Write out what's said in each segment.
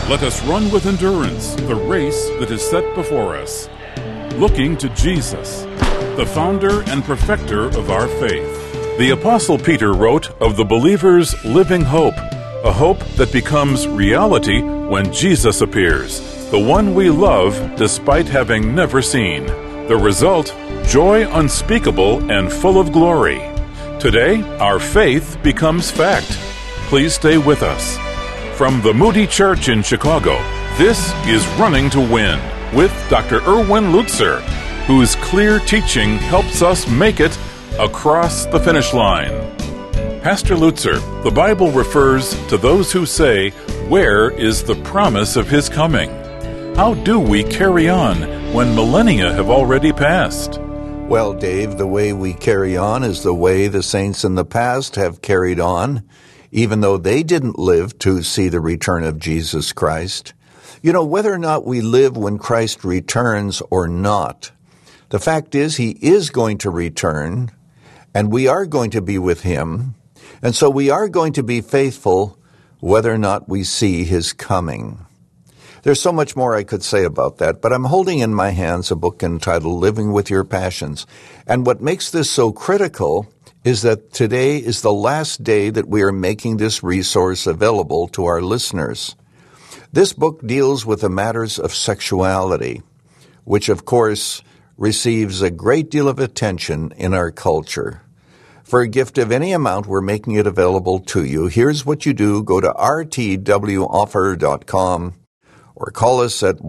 Let us run with endurance the race that is set before us, looking to Jesus, the founder and perfecter of our faith. The Apostle Peter wrote of the believer's living hope, a hope that becomes reality when Jesus appears, the one we love despite having never seen. The result, joy unspeakable and full of glory. Today, our faith becomes fact. Please stay with us. From the Moody Church in Chicago, this is Running to Win with Dr. Erwin Lutzer, whose clear teaching helps us make it across the finish line. Pastor Lutzer, the Bible refers to those who say, "Where is the promise of his coming?" How do we carry on when millennia have already passed? Well, Dave, the way we carry on is the way the saints in the past have carried on, even though they didn't live to see the return of Jesus Christ. You know, whether or not we live when Christ returns or not, the fact is he is going to return, and we are going to be with him, and so we are going to be faithful whether or not we see his coming. There's so much more I could say about that, but I'm holding in my hands a book entitled Living with Your Passions. And what makes this so critical is that today is the last day that we are making this resource available to our listeners. This book deals with the matters of sexuality, which of course receives a great deal of attention in our culture. For a gift of any amount, we're making it available to you. Here's what you do. Go to rtwoffer.com or call us at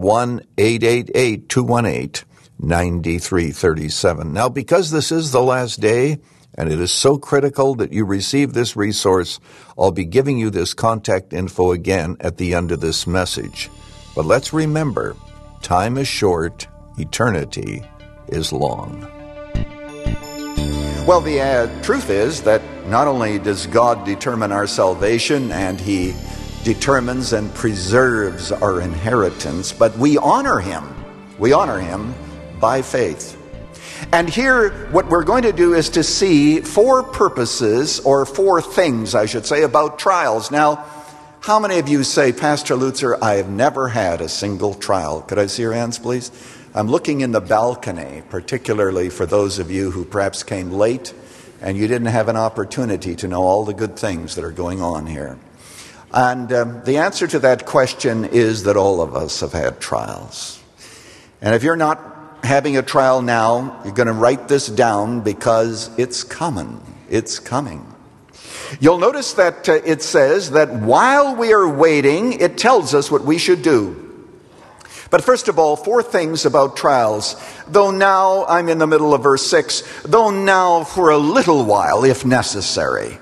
1-888-218-9337. Now, because this is the last day, and it is so critical that you receive this resource, I'll be giving you this contact info again at the end of this message. But let's remember, time is short, eternity is long. Well, the truth is that not only does God determine our salvation and he determines and preserves our inheritance, but we honor him. We honor him by faith. And here, what we're going to do is to see four purposes, or four things, I should say, about trials. Now, how many of you say, Pastor Lutzer, I have never had a single trial? Could I see your hands, please? I'm looking in the balcony, particularly for those of you who perhaps came late and you didn't have an opportunity to know all the good things that are going on here. And the answer to that question is that all of us have had trials. And if you're not having a trial now, you're going to write this down because it's coming. It's coming. You'll notice that it says that while we are waiting, it tells us what we should do. But first of all, four things about trials. Though now, I'm in the middle of verse 6, though now for a little while, if necessary,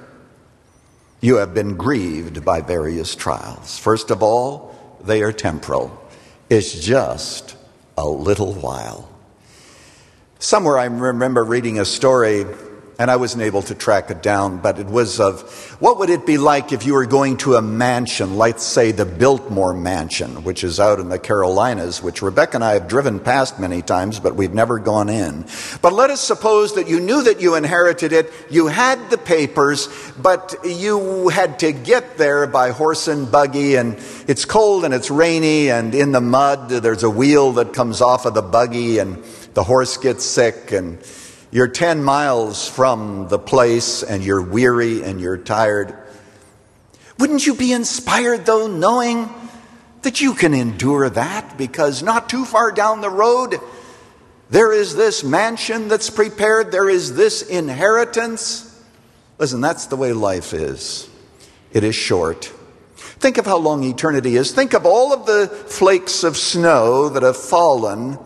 you have been grieved by various trials. First of all, they are temporal. It's just a little while. Somewhere I remember reading a story, and I wasn't able to track it down, but it was of what would it be like if you were going to a mansion, let's say the Biltmore Mansion, which is out in the Carolinas, which Rebecca and I have driven past many times, but we've never gone in. But let us suppose that you knew that you inherited it, you had the papers, but you had to get there by horse and buggy, and it's cold and it's rainy, and in the mud there's a wheel that comes off of the buggy, and the horse gets sick, and you're 10 miles from the place and you're weary and you're tired. Wouldn't you be inspired, though, knowing that you can endure that? Because not too far down the road, there is this mansion that's prepared. There is this inheritance. Listen, that's the way life is. It is short. Think of how long eternity is. Think of all of the flakes of snow that have fallen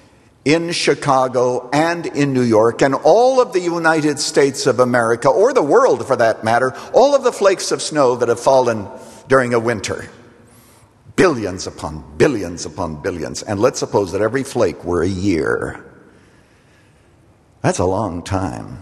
in Chicago and in New York and all of the United States of America, or the world for that matter, all of the flakes of snow that have fallen during a winter. Billions upon billions upon billions. And let's suppose that every flake were a year. That's a long time.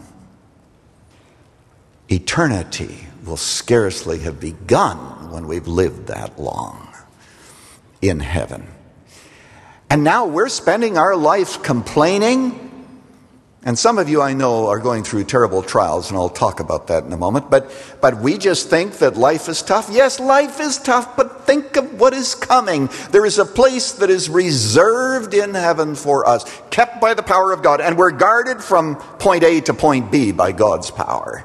Eternity will scarcely have begun when we've lived that long in heaven. And now we're spending our life complaining. And some of you I know are going through terrible trials, and I'll talk about that in a moment. But we just think that life is tough. Yes, life is tough, but think of what is coming. There is a place that is reserved in heaven for us, kept by the power of God, and we're guarded from point A to point B by God's power.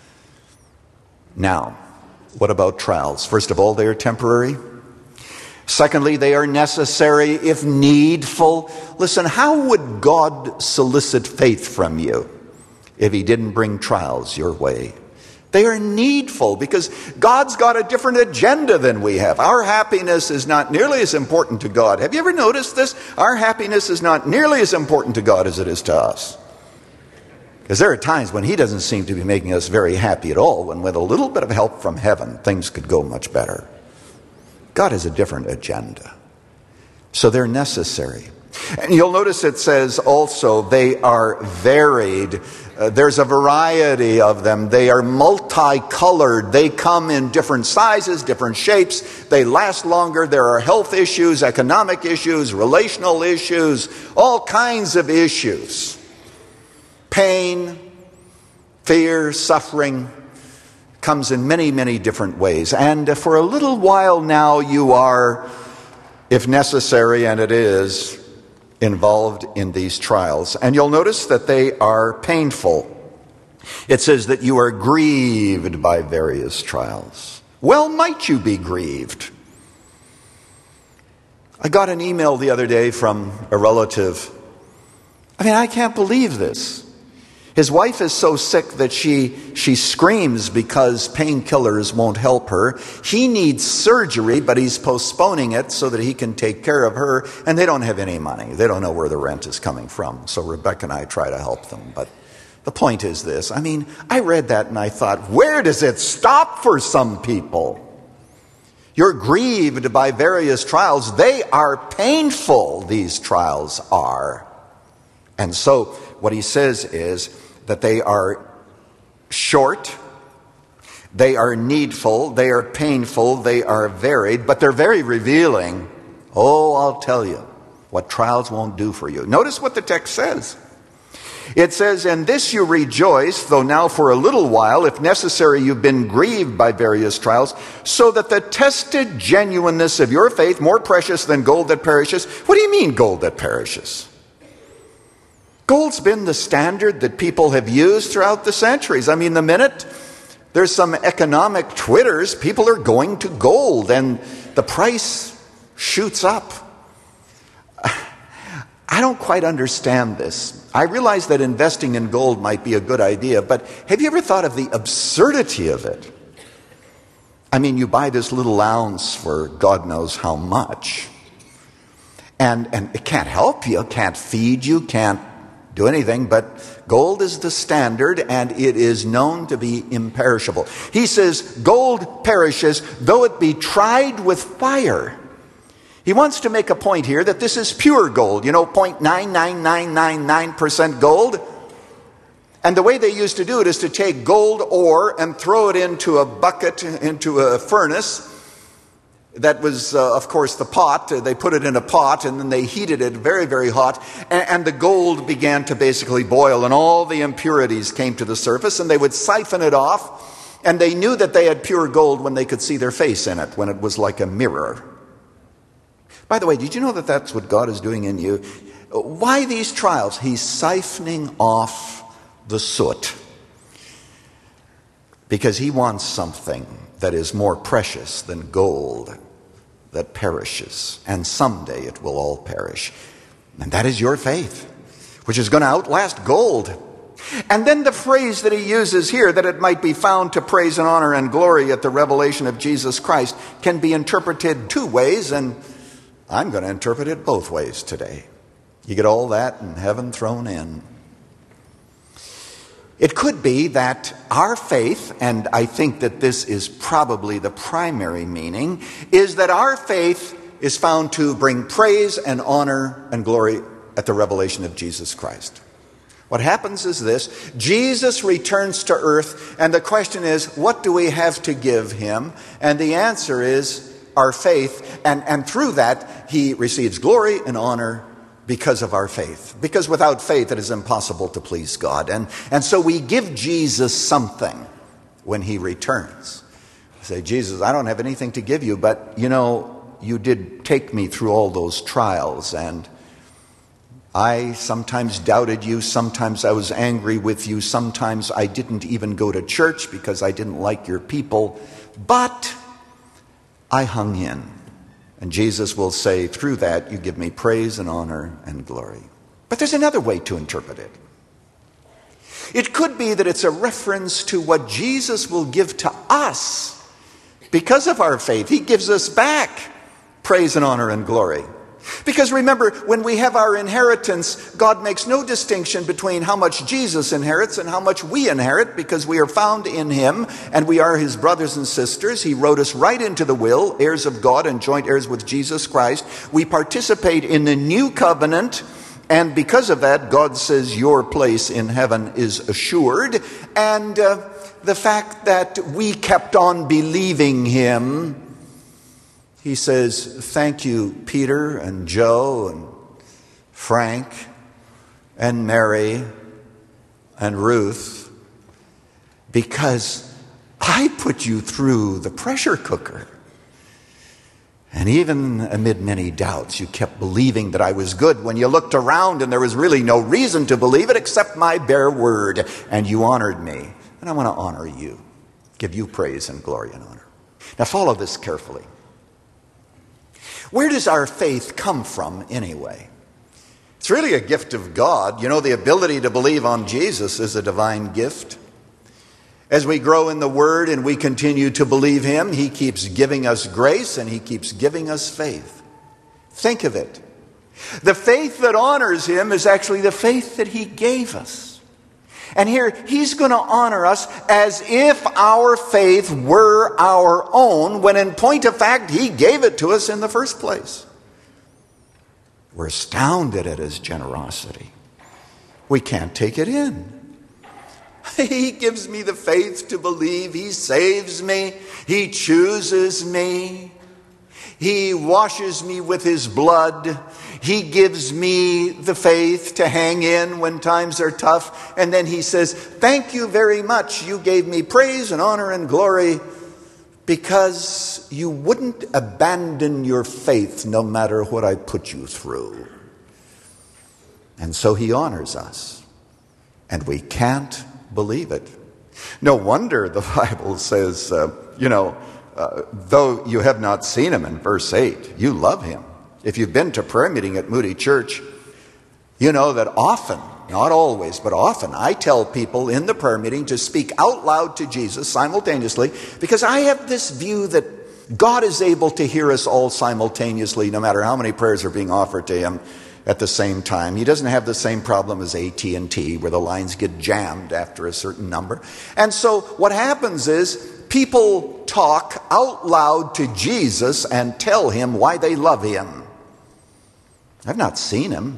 Now, what about trials? First of all, they are temporary. Secondly, they are necessary if needful. Listen, how would God solicit faith from you if he didn't bring trials your way? They are needful because God's got a different agenda than we have. Our happiness is not nearly as important to God. Have you ever noticed this? Our happiness is not nearly as important to God as it is to us. Because there are times when he doesn't seem to be making us very happy at all, when with a little bit of help from heaven, things could go much better. God has a different agenda. So they're necessary. And you'll notice it says also they are varied. There's a variety of them. They are multicolored. They come in different sizes, different shapes. They last longer. There are health issues, economic issues, relational issues, all kinds of issues. Pain, fear, suffering comes in many, many different ways. And for a little while now you are, if necessary, and it is, involved in these trials. And you'll notice that they are painful. It says that you are grieved by various trials. Well, might you be grieved? I got an email the other day from a relative. I can't believe this. His wife is so sick that she screams because painkillers won't help her. He needs surgery, but he's postponing it so that he can take care of her. And they don't have any money. They don't know where the rent is coming from. So Rebecca and I try to help them. But the point is this. I read that and I thought, where does it stop for some people? You're grieved by various trials. They are painful, these trials are. And so what he says is that they are short, they are needful, they are painful, they are varied, but they're very revealing. Oh, I'll tell you what trials won't do for you. Notice what the text says. It says, "In this you rejoice, though now for a little while, if necessary, you've been grieved by various trials, so that the tested genuineness of your faith, more precious than gold that perishes." What do you mean, gold that perishes? Gold's been the standard that people have used throughout the centuries. The minute there's some economic twitters, people are going to gold and the price shoots up. I don't quite understand this. I realize that investing in gold might be a good idea, but have you ever thought of the absurdity of it? You buy this little ounce for God knows how much. And it can't help you, can't feed you, can't do anything, but gold is the standard and it is known to be imperishable. He says gold perishes though it be tried with fire. He wants to make a point here that this is pure gold, 0.99999% gold. And the way they used to do it is to take gold ore and throw it into a bucket, into a furnace. That was, of course, the pot. They put it in a pot and then they heated it very, very hot. And the gold began to basically boil and all the impurities came to the surface and they would siphon it off. And they knew that they had pure gold when they could see their face in it, when it was like a mirror. By the way, did you know that that's what God is doing in you? Why these trials? He's siphoning off the soot. Because he wants something that is more precious than gold that perishes. And someday it will all perish. And that is your faith, which is going to outlast gold. And then the phrase that he uses here, that it might be found to praise and honor and glory at the revelation of Jesus Christ, can be interpreted two ways, and I'm going to interpret it both ways today. You get all that and heaven thrown in. It could be that our faith, and I think that this is probably the primary meaning, is that our faith is found to bring praise and honor and glory at the revelation of Jesus Christ. What happens is this: Jesus returns to earth, and the question is, what do we have to give him? And the answer is our faith, and through that he receives glory and honor because of our faith. Because without faith it is impossible to please God. And so we give Jesus something when he returns. say, Jesus, I don't have anything to give you, but you did take me through all those trials, and I sometimes doubted you, sometimes I was angry with you, sometimes I didn't even go to church because I didn't like your people, but I hung in. And Jesus will say, through that, you give me praise and honor and glory. But there's another way to interpret it. It could be that it's a reference to what Jesus will give to us because of our faith. He gives us back praise and honor and glory. Because remember, when we have our inheritance, God makes no distinction between how much Jesus inherits and how much we inherit, because we are found in Him and we are His brothers and sisters. He wrote us right into the will, heirs of God and joint heirs with Jesus Christ. We participate in the new covenant, and because of that, God says your place in heaven is assured. And the fact that we kept on believing Him, He says, thank you, Peter and Joe and Frank and Mary and Ruth, because I put you through the pressure cooker. And even amid many doubts, you kept believing that I was good when you looked around and there was really no reason to believe it except my bare word. And you honored me. And I want to honor you, give you praise and glory and honor. Now follow this carefully. Where does our faith come from anyway? It's really a gift of God. The ability to believe on Jesus is a divine gift. As we grow in the Word and we continue to believe Him, He keeps giving us grace and He keeps giving us faith. Think of it. The faith that honors Him is actually the faith that He gave us. And here, He's going to honor us as if our faith were our own, when in point of fact, He gave it to us in the first place. We're astounded at His generosity. We can't take it in. He gives me the faith to believe. He saves me. He chooses me. He washes me with His blood. He gives me the faith to hang in when times are tough. And then He says, thank you very much. You gave me praise and honor and glory because you wouldn't abandon your faith no matter what I put you through. And so He honors us. And we can't believe it. No wonder the Bible says, though you have not seen Him, in verse 8, you love Him. If you've been to prayer meeting at Moody Church, you know that often, not always, but often, I tell people in the prayer meeting to speak out loud to Jesus simultaneously, because I have this view that God is able to hear us all simultaneously, no matter how many prayers are being offered to Him at the same time. He doesn't have the same problem as AT&T, where the lines get jammed after a certain number. And so what happens is people talk out loud to Jesus and tell Him why they love Him. I've not seen Him.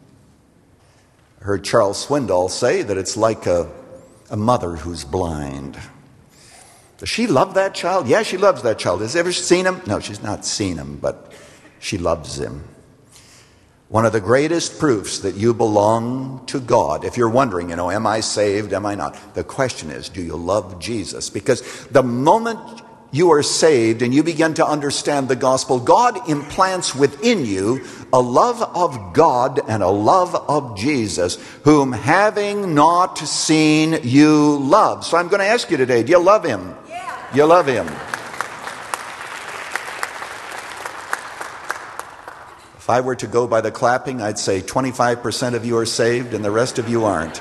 I heard Charles Swindoll say that it's like a mother who's blind. Does she love that child? Yeah, she loves that child. Has she ever seen Him? No, she's not seen Him, but she loves Him. One of the greatest proofs that you belong to God, if you're wondering, am I saved, am I not? The question is, do you love Jesus? Because the moment you are saved and you begin to understand the gospel, God implants within you a love of God and a love of Jesus, whom having not seen you love. So I'm going to ask you today, do you love Him? Yeah. You love Him. If I were to go by the clapping, I'd say 25% of you are saved and the rest of you aren't.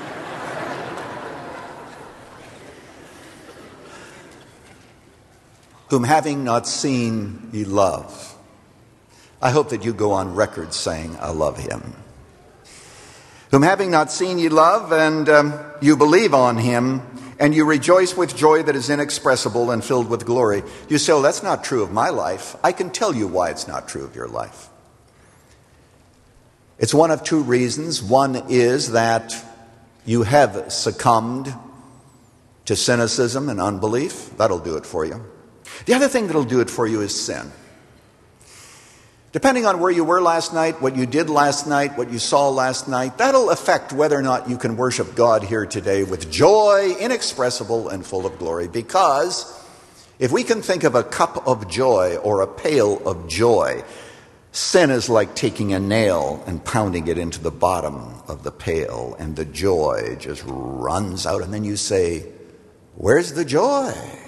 Whom having not seen ye love. I hope that you go on record saying, I love Him. Whom having not seen ye love, and you believe on Him, and you rejoice with joy that is inexpressible and filled with glory. You say, oh, that's not true of my life. I can tell you why it's not true of your life. It's one of two reasons. One is that you have succumbed to cynicism and unbelief. That'll do it for you. The other thing that'll do it for you is sin. Depending on where you were last night, what you did last night, what you saw last night, that'll affect whether or not you can worship God here today with joy inexpressible and full of glory, because If we can think of a cup of joy or a pail of joy, sin is like taking a nail and pounding it into the bottom of the pail, and the joy just runs out, and then you say, where's the joy?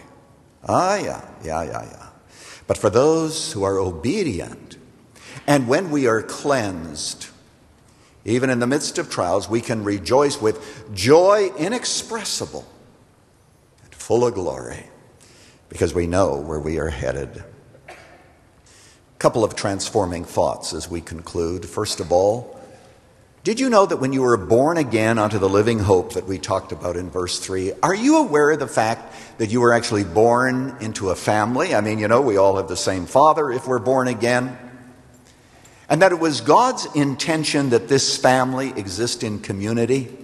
Yeah. But for those who are obedient, and when we are cleansed, even in the midst of trials, we can rejoice with joy inexpressible and full of glory, because we know where we are headed. A couple of transforming thoughts as we conclude. First of all, did you know that when you were born again unto the living hope that we talked about in verse 3, are you aware of the fact that you were actually born into a family? I mean, we all have the same father if we're born again. And that it was God's intention that this family exist in community.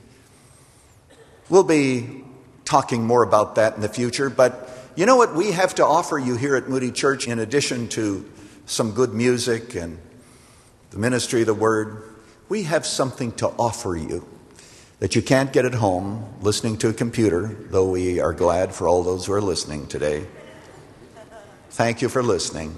We'll be talking more about that in the future, but you know what we have to offer you here at Moody Church, in addition to some good music and the ministry of the Word? We have something to offer you that you can't get at home listening to a computer, though we are glad for all those who are listening today. Thank you for listening.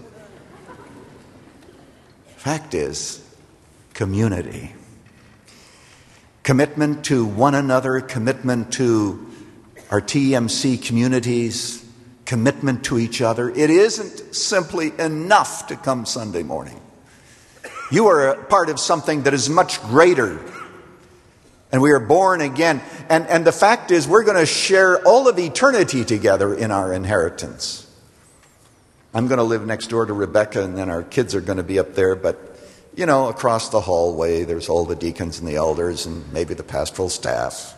Fact is, community. Commitment to one another, commitment to our TMC communities, commitment to each other. It isn't simply enough to come Sunday morning. You are a part of something that is much greater. And we are born again. And the fact is, we're going to share all of eternity together in our inheritance. I'm going to live next door to Rebecca, and then our kids are going to be up there. But, across the hallway, there's all the deacons and the elders and maybe the pastoral staff.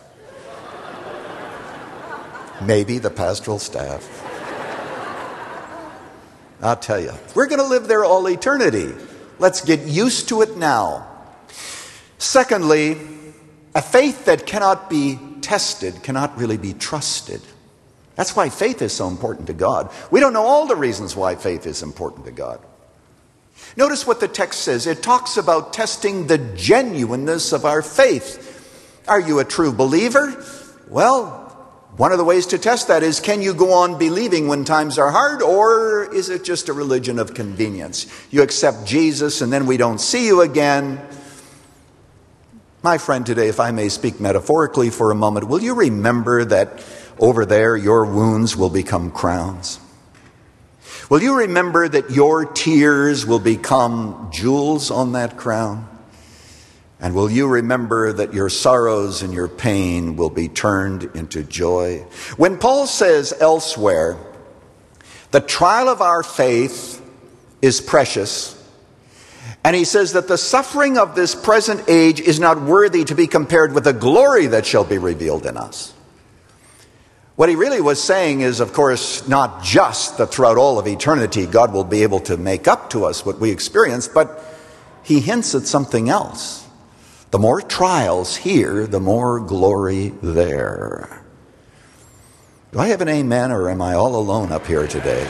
Maybe the pastoral staff. I'll tell you, we're going to live there all eternity. Let's get used to it now. Secondly, a faith that cannot be tested cannot really be trusted. That's why faith is so important to God. We don't know all the reasons why faith is important to God. Notice what the text says. It talks about testing the genuineness of our faith. Are you a true believer? Well, one of the ways to test that is, can you go on believing when times are hard, or is it just a religion of convenience? You accept Jesus and then we don't see you again. My friend, today, if I may speak metaphorically for a moment, will you remember that over there your wounds will become crowns? Will you remember that your tears will become jewels on that crown? And will you remember that your sorrows and your pain will be turned into joy? When Paul says elsewhere, the trial of our faith is precious, and he says that the suffering of this present age is not worthy to be compared with the glory that shall be revealed in us. What he really was saying is, of course, not just that throughout all of eternity God will be able to make up to us what we experience, but he hints at something else. The more trials here, the more glory there. Do I have an amen, or am I all alone up here today?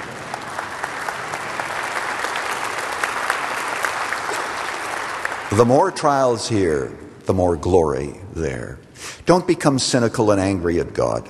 The more trials here, the more glory there. Don't become cynical and angry at God.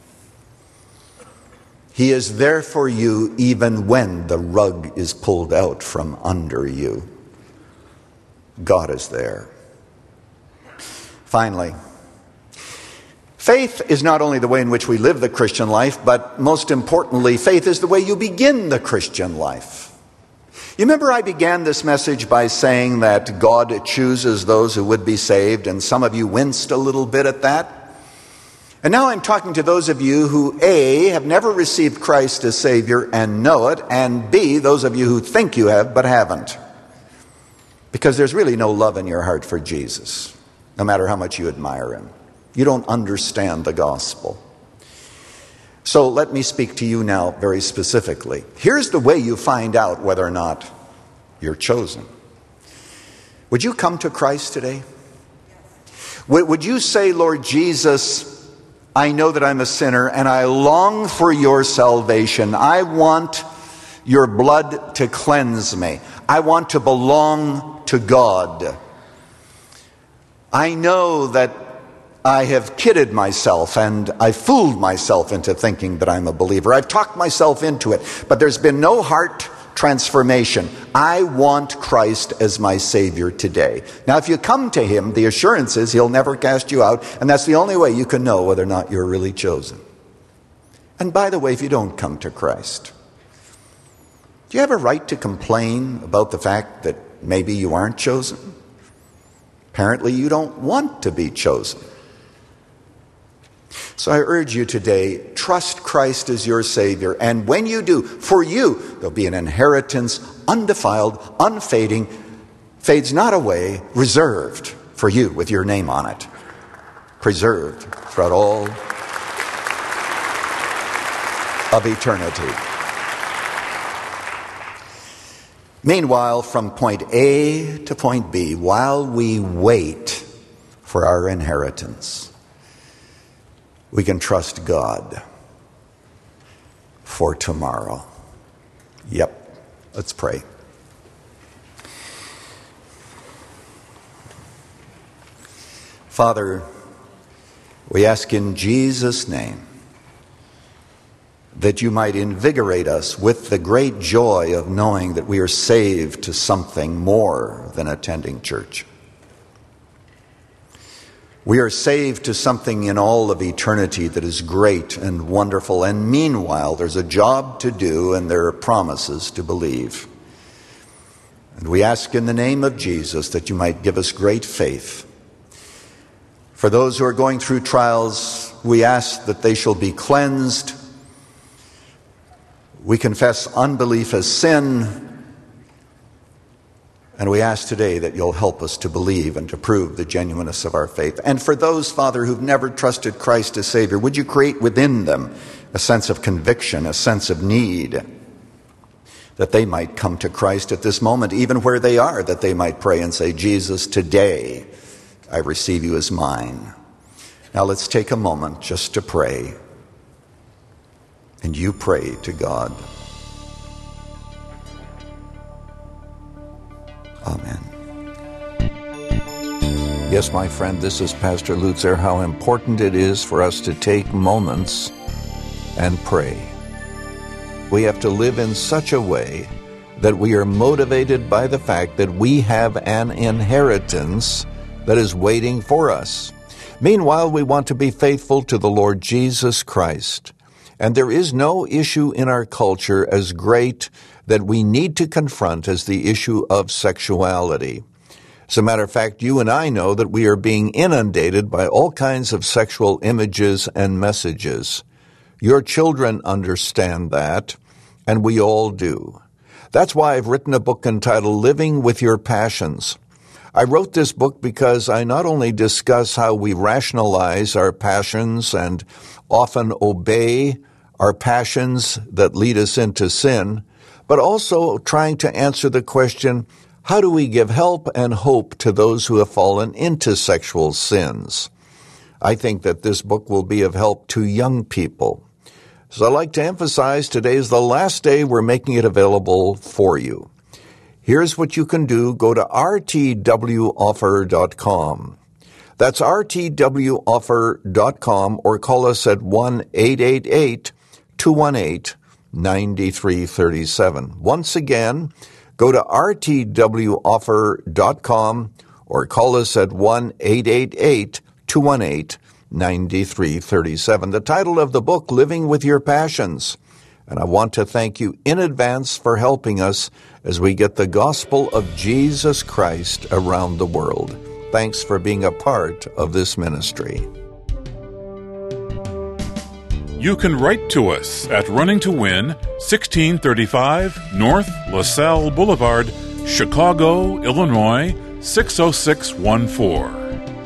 He is there for you even when the rug is pulled out from under you. God is there. Finally, faith is not only the way in which we live the Christian life, but most importantly, faith is the way you begin the Christian life. You remember I began this message by saying that God chooses those who would be saved, and some of you winced a little bit at that. And now I'm talking to those of you who, A, have never received Christ as Savior and know it, and B, those of you who think you have but haven't. Because there's really no love in your heart for Jesus, no matter how much you admire him. You don't understand the gospel. So let me speak to you now very specifically. Here's the way you find out whether or not you're chosen. Would you come to Christ today? Would you say, Lord Jesus, I know that I'm a sinner and I long for your salvation. I want your blood to cleanse me. I want to belong to God. I know that I have kidded myself and I fooled myself into thinking that I'm a believer. I've talked myself into it, but there's been no heart transformation. I want Christ as my Savior today. Now, if you come to Him, the assurance is He'll never cast you out, and that's the only way you can know whether or not you're really chosen. And by the way, if you don't come to Christ, do you have a right to complain about the fact that maybe you aren't chosen? Apparently, you don't want to be chosen. So I urge you today, trust Christ as your Savior. And when you do, for you, there'll be an inheritance, undefiled, unfading, fades not away, reserved for you with your name on it. Preserved throughout all of eternity. Meanwhile, from point A to point B, while we wait for our inheritance, we can trust God for tomorrow. Yep, let's pray. Father, we ask in Jesus' name that you might invigorate us with the great joy of knowing that we are saved to something more than attending church. We are saved to something in all of eternity that is great and wonderful, and meanwhile there's a job to do and there are promises to believe. And we ask in the name of Jesus that you might give us great faith. For those who are going through trials, we ask that they shall be cleansed. We confess unbelief as sin. And we ask today that you'll help us to believe and to prove the genuineness of our faith. And for those, Father, who've never trusted Christ as Savior, would you create within them a sense of conviction, a sense of need, that they might come to Christ at this moment, even where they are, that they might pray and say, Jesus, today I receive you as mine. Now let's take a moment just to pray. And you pray to God. Amen. Yes, my friend, this is Pastor Lutzer. How important it is for us to take moments and pray. We have to live in such a way that we are motivated by the fact that we have an inheritance that is waiting for us. Meanwhile, we want to be faithful to the Lord Jesus Christ. And there is no issue in our culture as great that we need to confront as the issue of sexuality. As a matter of fact, you and I know that we are being inundated by all kinds of sexual images and messages. Your children understand that, and we all do. That's why I've written a book entitled Living with Your Passions. I wrote this book because I not only discuss how we rationalize our passions and often obey our passions that lead us into sin, but also trying to answer the question, how do we give help and hope to those who have fallen into sexual sins? I think that this book will be of help to young people. So I'd like to emphasize today is the last day we're making it available for you. Here's what you can do. Go to rtwoffer.com. That's rtwoffer.com, or call us at 1-888-218-9337. Once again, go to rtwoffer.com or call us at 1-888-218-9337. The title of the book, Living with Your Passions. And I want to thank you in advance for helping us as we get the gospel of Jesus Christ around the world. Thanks for being a part of this ministry. You can write to us at Running to Win, 1635 North LaSalle Boulevard, Chicago, Illinois, 60614.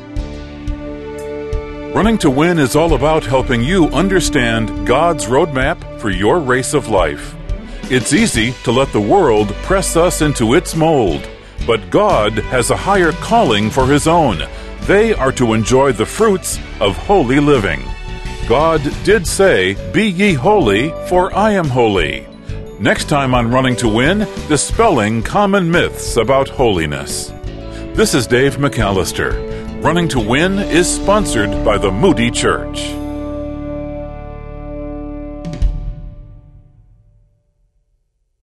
Running to Win is all about helping you understand God's roadmap for your race of life. It's easy to let the world press us into its mold, but God has a higher calling for His own. They are to enjoy the fruits of holy living. God did say, "Be ye holy, for I am holy." Next time on Running to Win, dispelling common myths about holiness. This is Dave McAllister. Running to Win is sponsored by the Moody Church.